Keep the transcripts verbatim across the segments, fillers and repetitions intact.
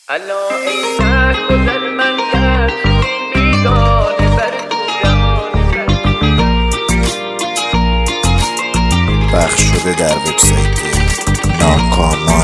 الا اینک گذر من کرد این بیگانه برگویم. پخش شده در وبسایت ناکامان.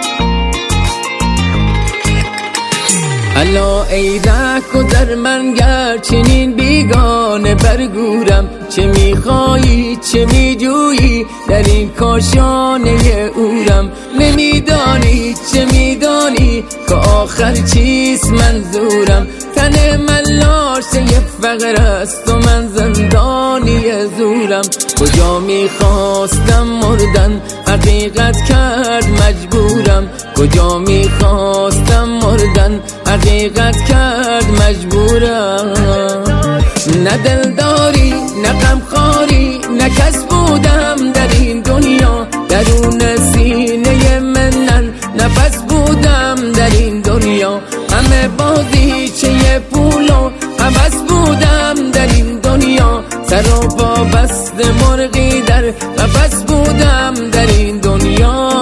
الا ای رک و در من گر چنین بیگانه برگورم، چه میخوایی چه میجویی در این کاشانه اورم، نمیدانی چه میدانی که آخر چیست منظورم، تن من لاشه فقر است و من زندانی زورم، کجا میخواستم مردن حقیقت کرد مجبورم، کجا میخواستم مردن حقیقت کرد مجبورم، نه دلداری نه غمخواری نه کس بودم در این دنیا، درون سینه منن نفس بودم در این دنیا، همه بازی چه پول و هوس بودم در این دنیا، سر و پا بسته مرغی در قفس بودم در این دنیا.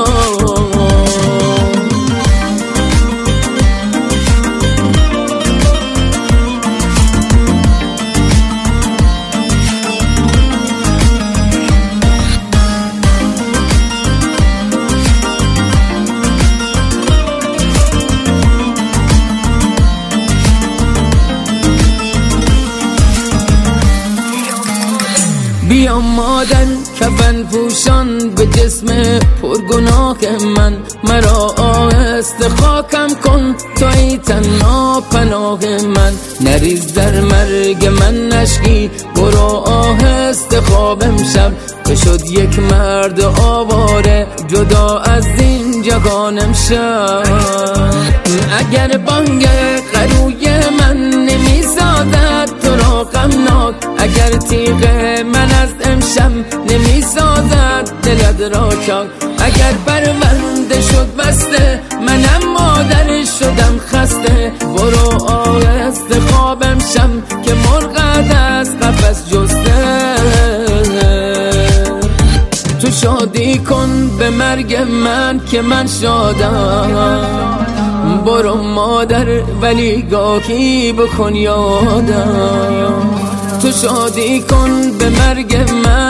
بیا مادر کفن پوشان به جسم پرگناه من، مرا آهسته خاکم کن تا ای تنها پناه من، نریز در مرگ من نشکی برو آهسته خواب امشب، که شد یک مرد آواره جدا از این جهان امشب، اگر بانگ قروی من نمیزادد تو را غمناک، اگر تیغ من از امشب نمیسازد دلت را چاک، اگر پرونده شد بسته منم مادر شدم خسته، برو آهسته خواب امشب که مرغت از قفس جسته، تو شادی کن به مرگ من که من شادم، برو مادر ولی گاهی بکن یادم، تو شادی کن به مرگ من